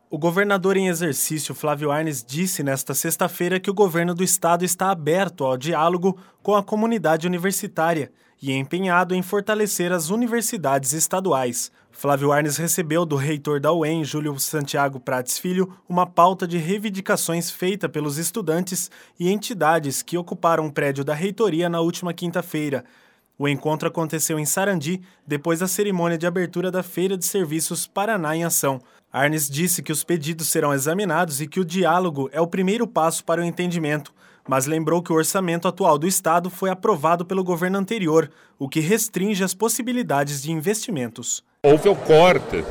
O governador em exercício, Flávio Arnes, disse nesta sexta-feira que o governo do estado está aberto ao diálogo com a comunidade universitária e empenhado em fortalecer as universidades estaduais. Flávio Arnes recebeu do reitor da UEM, Júlio Santiago Prates Filho, uma pauta de reivindicações feita pelos estudantes e entidades que ocuparam o prédio da reitoria na última quinta-feira. O encontro aconteceu em Sarandi, depois da cerimônia de abertura da Feira de Serviços Paraná em Ação. Arnes disse que os pedidos serão examinados e que o diálogo é o primeiro passo para o entendimento, mas lembrou que o orçamento atual do Estado foi aprovado pelo governo anterior, o que restringe as possibilidades de investimentos. Houve o corte,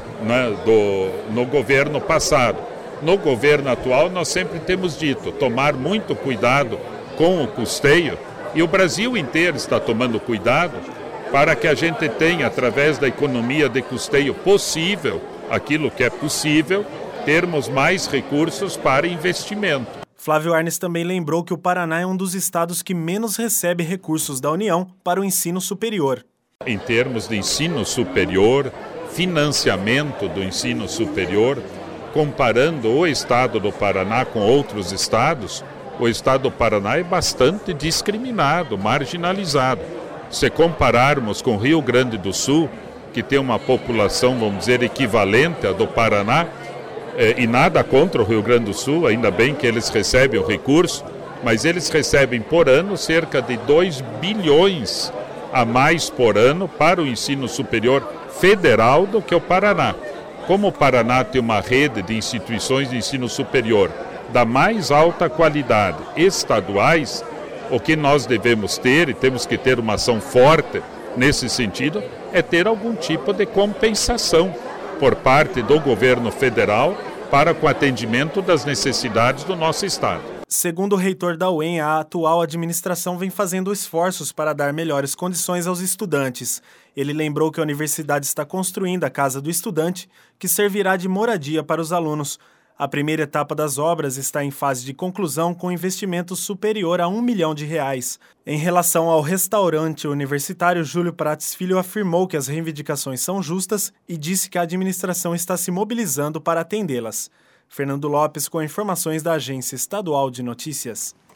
no governo passado. No governo atual, nós sempre temos dito tomar muito cuidado com o custeio, e o Brasil inteiro está tomando cuidado para que a gente tenha, através da economia de custeio possível, aquilo que é possível, termos mais recursos para investimento. Flávio Arnes também lembrou que o Paraná é um dos estados que menos recebe recursos da União para o ensino superior. Em termos de ensino superior, financiamento do ensino superior, comparando o estado do Paraná com outros estados, o estado do Paraná é bastante discriminado, marginalizado. Se compararmos com o Rio Grande do Sul, que tem uma população, vamos dizer, equivalente à do Paraná, e nada contra o Rio Grande do Sul, ainda bem que eles recebem o recurso, mas eles recebem por ano cerca de 2 bilhões a mais por ano para o ensino superior federal do que o Paraná. Como o Paraná tem uma rede de instituições de ensino superior da mais alta qualidade estaduais, o que nós devemos ter, e temos que ter uma ação forte nesse sentido, é ter algum tipo de compensação por parte do governo federal para com o atendimento das necessidades do nosso estado. Segundo o reitor da UEM, a atual administração vem fazendo esforços para dar melhores condições aos estudantes. Ele lembrou que a universidade está construindo a Casa do Estudante, que servirá de moradia para os alunos. A primeira etapa das obras está em fase de conclusão com investimento superior a R$1 milhão. Em relação ao restaurante universitário, Júlio Prates Filho afirmou que as reivindicações são justas e disse que a administração está se mobilizando para atendê-las. Fernando Lopes com informações da Agência Estadual de Notícias.